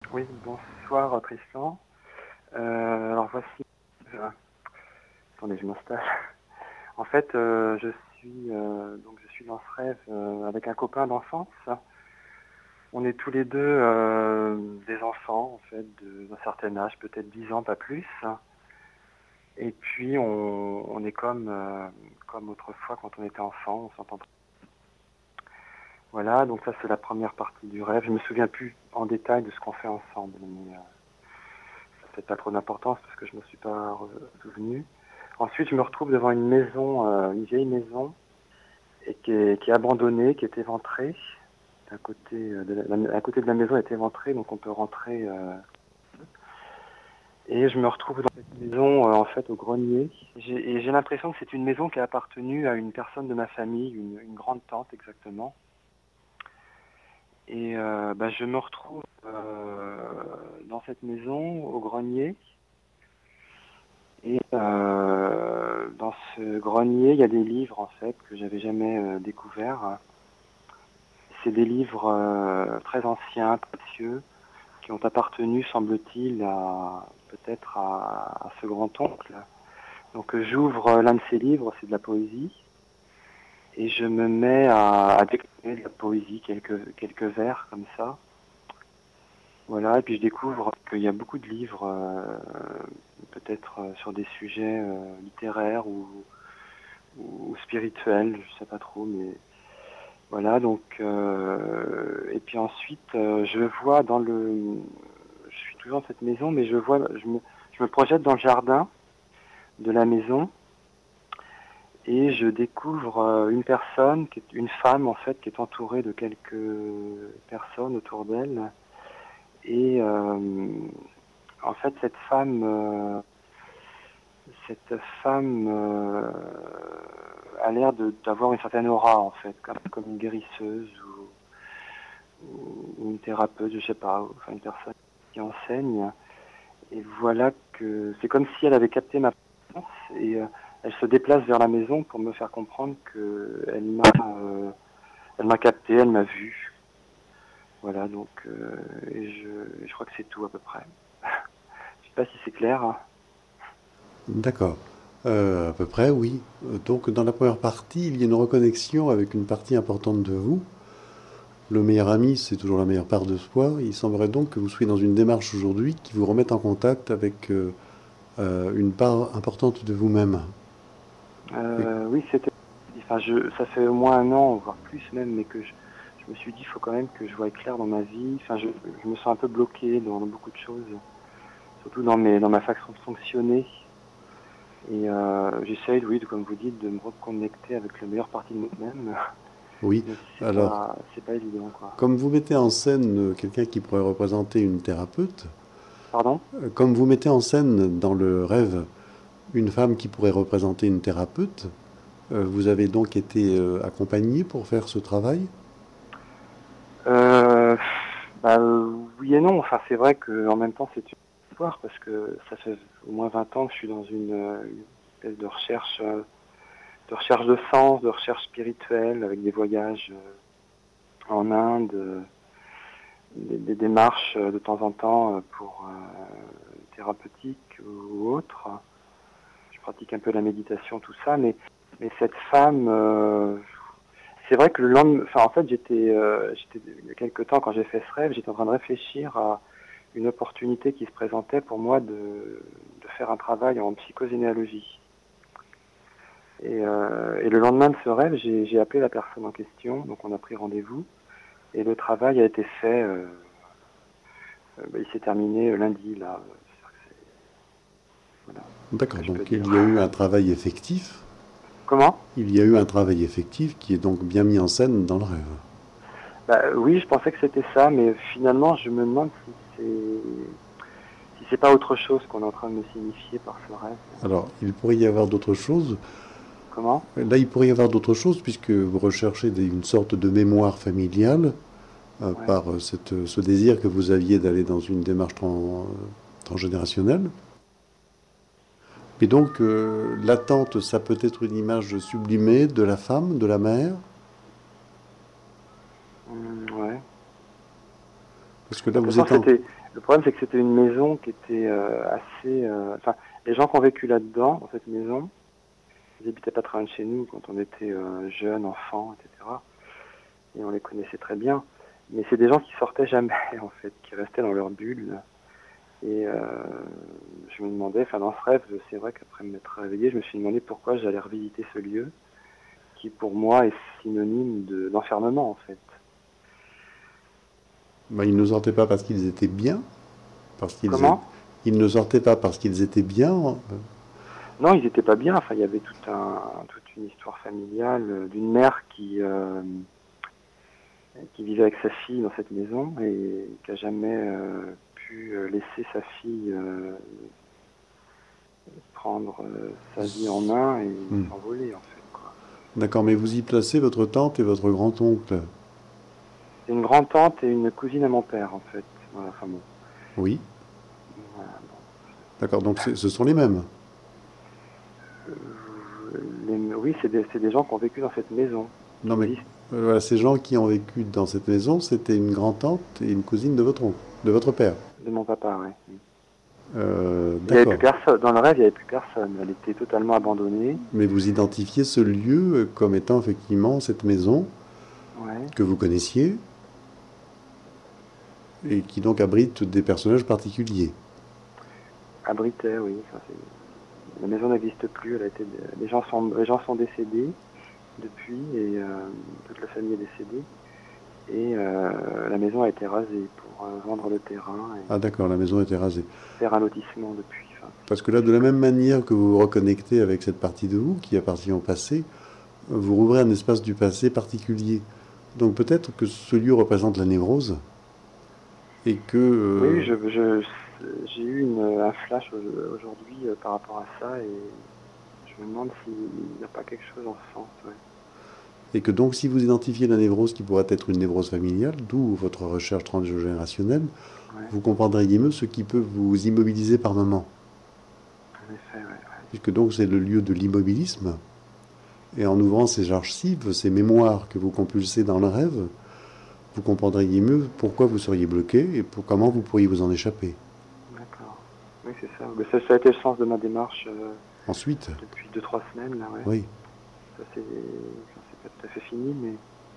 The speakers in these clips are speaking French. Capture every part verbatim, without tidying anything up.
Oui, bonsoir Tristan. Euh, alors voici. euh, attendez, je m'installe. En fait, euh, je suis euh, donc je suis dans ce rêve euh, avec un copain d'enfance. On est tous les deux euh, des enfants, en fait, de- d'un certain âge, peut-être dix ans, pas plus. Et puis on, on est comme euh, comme autrefois quand on était enfant, on s'entend. Voilà, donc ça c'est la première partie du rêve. Je me souviens plus en détail de ce qu'on fait ensemble, mais euh, ça fait pas trop d'importance parce que je me suis pas re- souvenu. Ensuite, je me retrouve devant une maison, euh, une vieille maison, et qui est, qui est abandonnée, qui est éventrée. À côté, euh, de la, la- à côté de la maison est éventrée, donc on peut rentrer. Euh, et je me retrouve dans cette maison, euh, en fait, au grenier. J'ai- Et j'ai l'impression que c'est une maison qui a appartenu à une personne de ma famille, une, une grande tante exactement. Et euh, bah, je me retrouve euh, dans cette maison, au grenier. Et euh, dans ce grenier, il y a des livres en fait que j'avais jamais euh, découverts. C'est des livres euh, très anciens, précieux, qui ont appartenu, semble-t-il, à peut-être à, à ce grand-oncle. Donc euh, j'ouvre euh, l'un de ces livres, c'est de la poésie, et je me mets à, à déclamer de la poésie, quelques quelques vers comme ça. Voilà, et puis je découvre qu'il y a beaucoup de livres, euh, peut-être euh, sur des sujets euh, littéraires ou ou spirituel, je sais pas trop, mais voilà. Donc, euh, et puis ensuite, euh, je vois dans le, je suis toujours dans cette maison, mais je vois, je me, je me projette dans le jardin de la maison et je découvre euh, une personne, qui est une femme en fait, qui est entourée de quelques personnes autour d'elle. Et euh, en fait, cette femme, euh, cette femme euh, a l'air de- d'avoir une certaine aura en fait, comme, comme une guérisseuse ou, ou une thérapeute, je sais pas, enfin une personne qui enseigne. Et voilà que c'est comme si elle avait capté ma présence et euh, elle se déplace vers la maison pour me faire comprendre que elle m'a, euh, elle m'a capté, elle m'a vu. Voilà, donc euh, et je, je crois que c'est tout à peu près. Je sais pas si c'est clair, hein. D'accord. Euh, à peu près, oui. Euh, Donc, dans la première partie, il y a une reconnexion avec une partie importante de vous. Le meilleur ami, c'est toujours la meilleure part de soi. Il semblerait donc que vous soyez dans une démarche aujourd'hui qui vous remette en contact avec euh, euh, une part importante de vous-même. Et- Euh, oui, c'était. Enfin, je, ça fait au moins un an, voire plus même, mais que je, je me suis dit, il faut quand même que je voie clair dans ma vie. Enfin, je, je me sens un peu bloqué dans, dans beaucoup de choses, surtout dans mes, dans ma façon de fonctionner. Et euh, j'essaye, oui, de, comme vous dites, de me reconnecter avec la meilleure partie de moi-même, oui. mais c'est Alors, pas, c'est pas évident, quoi. comme vous mettez en scène euh, quelqu'un qui pourrait représenter une thérapeute, Pardon? euh, comme vous mettez en scène dans le rêve une femme qui pourrait représenter une thérapeute, euh, vous avez donc été euh, accompagné pour faire ce travail? Euh, bah, euh, oui et non. Enfin, c'est vrai que en même temps, c'est une histoire parce que ça fait au moins vingt ans que je suis dans une, euh, une espèce de recherche. Euh, de recherche de sens, de recherche spirituelle, avec des voyages euh, en Inde, euh, des, des démarches euh, de temps en temps euh, pour euh, thérapeutiques ou autres. Je pratique un peu la méditation, tout ça, mais, mais cette femme, euh, c'est vrai que le lendemain, enfin en fait j'étais, euh, j'étais il y a quelque temps quand j'ai fait ce rêve, j'étais en train de réfléchir à une opportunité qui se présentait pour moi de, de faire un travail en psychogénéalogie. Et, euh, et le lendemain de ce rêve, j'ai, j'ai appelé la personne en question, donc on a pris rendez-vous, et le travail a été fait, euh, euh, bah, il s'est terminé lundi, là, voilà, ce D'accord, que je peux donc dire. il y a eu un travail effectif. Comment? Il y a eu un travail effectif qui est donc bien mis en scène dans le rêve. Bah oui, je pensais que c'était ça, mais finalement, je me demande si c'est si c'est pas autre chose qu'on est en train de me signifier par ce rêve. Alors, il pourrait y avoir d'autres choses. Comment? Là, il pourrait y avoir d'autres choses puisque vous recherchez des- une sorte de mémoire familiale euh, Ouais. par euh, cette- ce désir que vous aviez d'aller dans une démarche tran- transgénérationnelle. Et donc, euh, l'attente, ça peut être une image sublimée de la femme, de la mère, Hum, ouais. parce que là, De toute vous façon, êtes en... c'était. Le problème, c'est que c'était une maison qui était euh, assez... euh, Enfin, les gens qui ont vécu là-dedans, dans cette maison, ils habitaient pas très loin de chez nous quand on était euh, jeunes, enfants, et cetera. Et on les connaissait très bien. Mais c'est des gens qui sortaient jamais, en fait, qui restaient dans leur bulle. Et euh, je me demandais, enfin dans ce rêve, c'est vrai qu'après m'être réveillé, je me suis demandé pourquoi j'allais revisiter ce lieu, qui pour moi est synonyme de, d'enfermement, en fait. Ben, ils ne sortaient pas parce qu'ils étaient bien, parce qu'ils étaient... Comment? Ils ne sortaient pas parce qu'ils étaient bien. euh, Non, ils n'étaient pas bien. Enfin, il y avait tout un, toute une histoire familiale euh, d'une mère qui, euh, qui vivait avec sa fille dans cette maison et qui a jamais euh, pu euh, laisser sa fille euh, prendre euh, sa vie en main et Hmm. s'envoler, en fait, quoi. D'accord, mais vous y placez votre tante et votre grand-oncle. C'est une grande-tante et une cousine à mon père, en fait. Voilà, enfin bon. Oui, Voilà. d'accord, donc c'est- ce sont les mêmes. Euh, les- oui, c'est des, c'est des gens qui ont vécu dans cette maison, Non, qui mais existent, euh, voilà, ces gens qui ont vécu dans cette maison, c'était une grand-tante et une cousine de votre oncle, de votre père. de mon papa, ouais. Euh, Il n'y avait plus d'accord. personne. Dans le rêve, il n'y avait plus personne. Elle était totalement abandonnée. Mais vous identifiez ce lieu euh, comme étant effectivement cette maison Ouais. que vous connaissiez et qui donc abrite des personnages particuliers. Abritait, oui. Ça, c'est... La maison n'existe plus. Elle a été... les, gens sont... les gens sont décédés depuis et euh, toute la famille est décédée. Et euh, la maison a été rasée pour euh, vendre le terrain et Ah d'accord, la maison a été rasée. faire un lotissement depuis. Enfin, Parce que là, de la même manière que vous vous reconnectez avec cette partie de vous qui appartient au passé, vous rouvrez un espace du passé particulier. Donc peut-être que ce lieu représente la névrose et que... oui, euh, je, je, j'ai eu une, un flash aujourd'hui euh, par rapport à ça et je me demande s'il n'y a pas quelque chose en ce sens. Ouais. et que donc si vous identifiez la névrose qui pourrait être une névrose familiale, d'où votre recherche transgénérationnelle, Ouais, vous comprendriez mieux ce qui peut vous immobiliser par moment. en effet, ouais, ouais. Puisque donc c'est le lieu de l'immobilisme. Et en ouvrant ces archives, ces mémoires que vous compulsez dans le rêve, vous comprendriez mieux pourquoi vous seriez bloqué et pour comment vous pourriez vous en échapper. D'accord. Oui, c'est ça. Mais ça. Ça a été le sens de ma démarche euh, Ensuite, depuis deux, trois semaines, là, ouais. oui. Ça, c'est, enfin, c'est pas tout à fait fini, mais...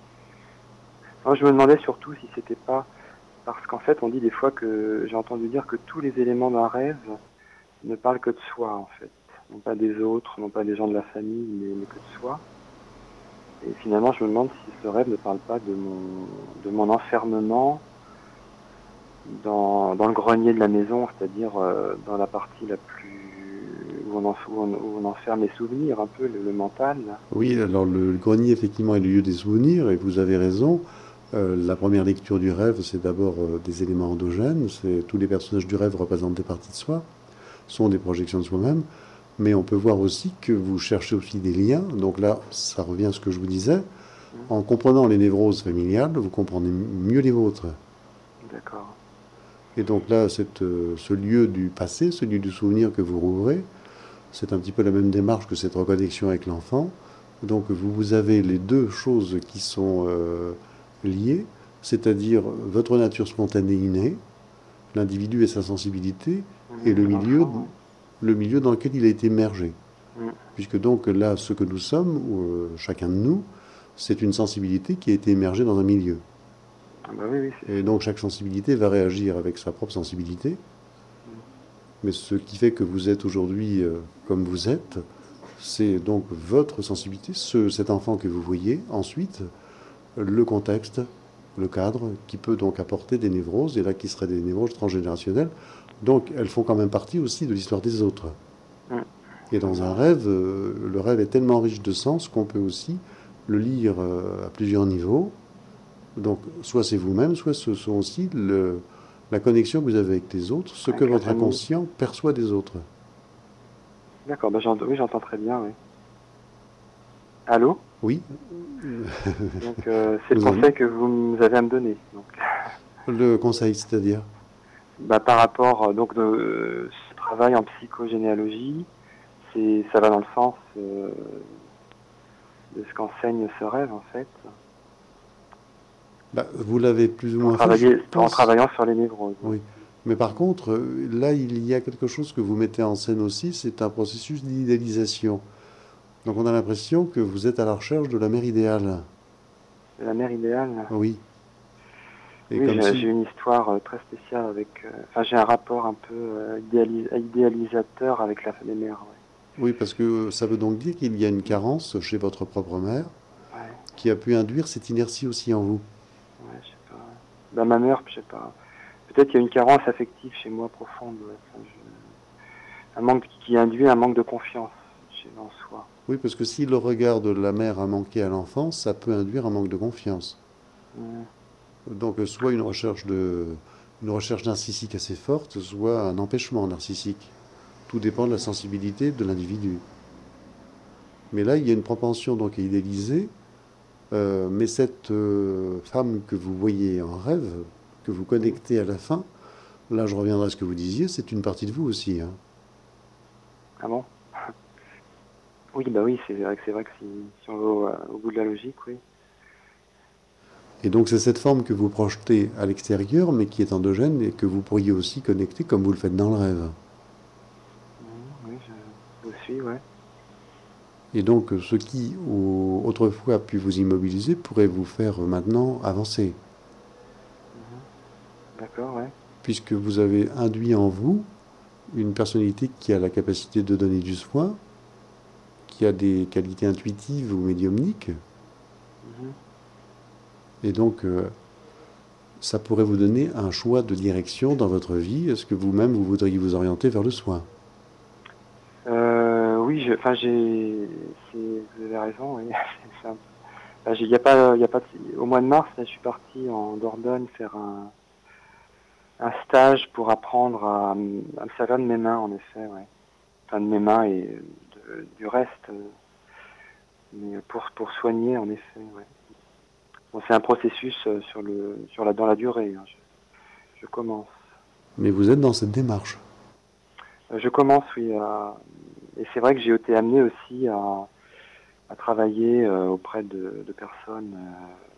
Moi, je me demandais surtout si c'était pas... Parce qu'en fait, on dit des fois que... J'ai entendu dire que tous les éléments d'un rêve ne parlent que de soi, en fait. Non pas des autres, non pas des gens de la famille, mais, mais que de soi. Et finalement, je me demande si ce rêve ne parle pas de mon, de mon enfermement dans, dans le grenier de la maison, c'est-à-dire euh, dans la partie la plus où on, en, où, on, où on enferme les souvenirs, un peu le, le mental. Là. Oui, alors le, le grenier, effectivement, est le lieu des souvenirs, et vous avez raison. Euh, la première lecture du rêve, c'est d'abord euh, des éléments endogènes. C'est, tous les personnages du rêve représentent des parties de soi, sont des projections de soi-même. Mais on peut voir aussi que vous cherchez aussi des liens. Donc là, ça revient à ce que je vous disais. En comprenant les névroses familiales, vous comprenez mieux les vôtres. D'accord. Et donc là, cette, euh, ce lieu du passé, ce lieu du souvenir que vous rouvrez, c'est un petit peu la même démarche que cette reconnexion avec l'enfant. Donc vous, vous avez les deux choses qui sont euh, liées, c'est-à-dire votre nature spontanée innée, l'individu et sa sensibilité, Mmh, et le milieu, l'enfant, le milieu dans lequel il a été immergé. ouais. Mmh. Puisque donc là, ce que nous sommes, ou euh, chacun de nous, c'est une sensibilité qui a été immergée dans un milieu. Ah bah oui, oui, c'est Et ça. donc chaque sensibilité va réagir avec sa propre sensibilité. Mais ce qui fait que vous êtes aujourd'hui euh, comme vous êtes, c'est donc votre sensibilité, ce, cet enfant que vous voyez. Ensuite, le contexte, le cadre, qui peut donc apporter des névroses, et là qui seraient des névroses transgénérationnelles. Donc elles font quand même partie aussi de l'histoire des autres. Mmh. Et dans un rêve, euh, le rêve est tellement riche de sens qu'on peut aussi le lire euh, à plusieurs niveaux. Donc soit c'est vous-même, soit ce sont aussi le, la connexion que vous avez avec les autres, ce Avec que la votre famille. inconscient perçoit des autres. D'accord, bah j'entends, oui, j'entends très bien, oui. Allô? Oui. Donc euh, c'est le Vous en- conseil que vous nous avez à me donner. Donc, Le conseil, c'est-à-dire? bah, par rapport euh, donc de euh, ce travail en psychogénéalogie, c'est ça va dans le sens euh, de ce qu'enseigne ce rêve en fait, Bah, vous l'avez plus ou pour moins fait, je travailler, en pense. travaillant sur les névroses. Oui. Mais par contre, euh, là, il y a quelque chose que vous mettez en scène aussi, c'est un processus d'idéalisation. Donc on a l'impression que vous êtes à la recherche de la mère idéale. La mère idéale. Oui. Et Oui, comme j'ai j'ai si... une histoire euh, très spéciale avec. euh, Enfin, j'ai un rapport un peu euh, idéalis- idéalisateur avec la femme des mères. Oui, parce que ça veut donc dire qu'il y a une carence chez votre propre mère Ouais, ouais, qui a pu induire cette inertie aussi en vous. ouais, je sais pas. Bah, ma mère, je sais pas. Peut-être qu'il y a une carence affective chez moi profonde. Ouais. Enfin, je- Un manque qui induit un manque de confiance chez en soi. Oui, parce que si le regard de la mère a manqué à l'enfance, ça peut induire un manque de confiance. Mm. Donc euh, soit une recherche de, une recherche narcissique assez forte, soit un empêchement narcissique. Tout dépend de la sensibilité de l'individu. Mais là, il y a une propension donc à idéaliser, euh, mais cette euh, femme que vous voyez en rêve, que vous Mm. connectez à la fin, là je reviendrai à ce que vous disiez, c'est une partie de vous aussi, hein. Ah bon? Oui, bah oui, c'est vrai que c'est vrai que si, si on va au, au bout de la logique, oui. Et donc c'est cette forme que vous projetez à l'extérieur, mais qui est endogène et que vous pourriez aussi connecter comme vous le faites dans le rêve. Mm, oui, je, je vous suis, ouais. Et donc ce qui au- autrefois a pu vous immobiliser pourrait vous faire maintenant avancer, Mhm. D'accord, ouais. puisque vous avez induit en vous une personnalité qui a la capacité de donner du soin, qui a des qualités intuitives ou médiumniques, Mhm. et donc euh, ça pourrait vous donner un choix de direction dans votre vie. Est-ce que vous-même vous voudriez vous orienter vers le soin? Euh, oui, je, enfin, j'ai, c'est, vous avez raison, oui. C'est un- enfin, j'ai- il y a pas, il y a pas, de- au mois de mars, là, je suis parti en Dordogne faire un, un stage pour apprendre à, m- à me servir de mes mains, en effet, ouais. Enfin, de mes mains et de- du reste, euh, mais pour, pour soigner, en effet, ouais. Bon, c'est un processus euh, sur le, sur la, dans la durée, hein. Je, je commence. Mais vous êtes dans cette démarche. Euh, Je commence, oui, à- et c'est vrai que j'ai été amené aussi à, à travailler euh, auprès de, de personnes euh,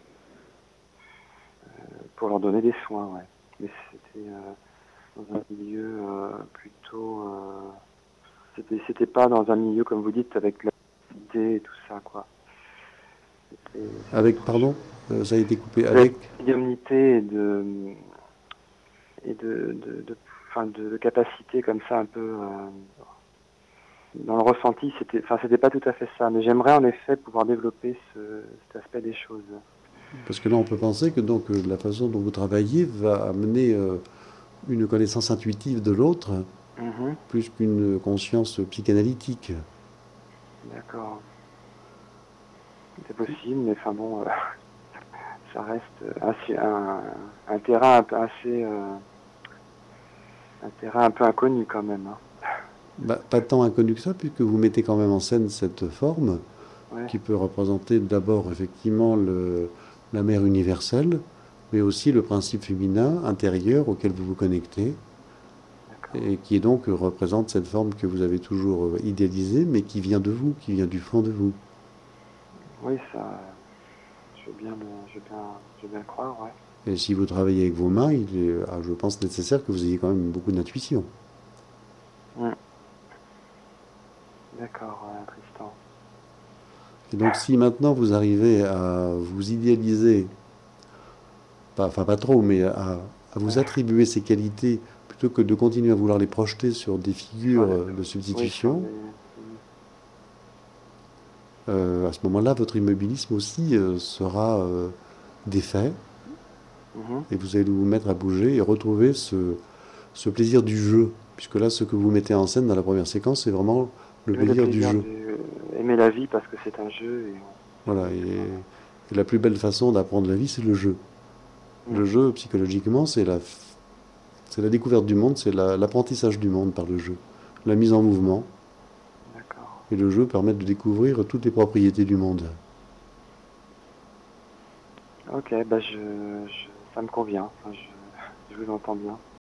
pour leur donner des soins, ouais. Mais c'était euh, dans un milieu euh, plutôt, euh, c'était, c'était pas dans un milieu comme vous dites avec la cité et tout ça, quoi. C'était, c'était Avec, autre pardon, chose. euh, ça a été coupé Avec avec. médiumnité et de et de, de, de, enfin, de, de capacité comme ça un peu. Euh, dans le ressenti, c'était, enfin, c'était pas tout à fait ça, mais j'aimerais en effet pouvoir développer ce, cet aspect des choses. Parce que là, on peut penser que donc euh, la façon dont vous travaillez va amener euh, une connaissance intuitive de l'autre Mhm, plus qu'une conscience psychanalytique. d'accord, c'est possible, mais enfin bon, euh, ça reste assez, un, un terrain un peu assez, euh, un terrain un peu inconnu quand même. Hein. Bah, pas tant inconnu que ça, puisque vous mettez quand même en scène cette forme Ouais, qui peut représenter d'abord effectivement le, la mère universelle, mais aussi le principe féminin intérieur auquel vous vous connectez, d'accord. et qui donc représente cette forme que vous avez toujours euh, idéalisée, mais qui vient de vous, qui vient du fond de vous. Oui, ça, je veux bien le, je veux bien, je veux bien le croire, ouais. Et si vous travaillez avec vos mains, il est, ah, je pense, nécessaire que vous ayez quand même beaucoup d'intuition. Mm, d'accord, euh, Tristan. Et donc si maintenant vous arrivez à vous idéaliser, pas, enfin pas trop, mais à, à vous Ouais, attribuer ces qualités plutôt que de continuer à vouloir les projeter sur des sur figures les, euh, de oui, sur substitution, les, mm, euh, à ce moment-là, votre immobilisme aussi euh, sera euh, défait mhm. et vous allez vous mettre à bouger et retrouver ce, ce plaisir du jeu. Puisque là, ce que vous mettez en scène dans la première séquence, c'est vraiment le Oui, le plaisir du plaisir jeu. de euh, aimer la vie parce que c'est un jeu et Voilà, et, et la plus belle façon d'apprendre la vie, c'est le jeu. on- mm, Le jeu, psychologiquement, c'est la, c'est la découverte du monde, c'est la- l'apprentissage du monde par le jeu. La mise en mouvement. d'accord. Et le jeu permet de découvrir toutes les propriétés du monde. Ok, bah je, je, ça me convient. Enfin, je, je vous entends bien.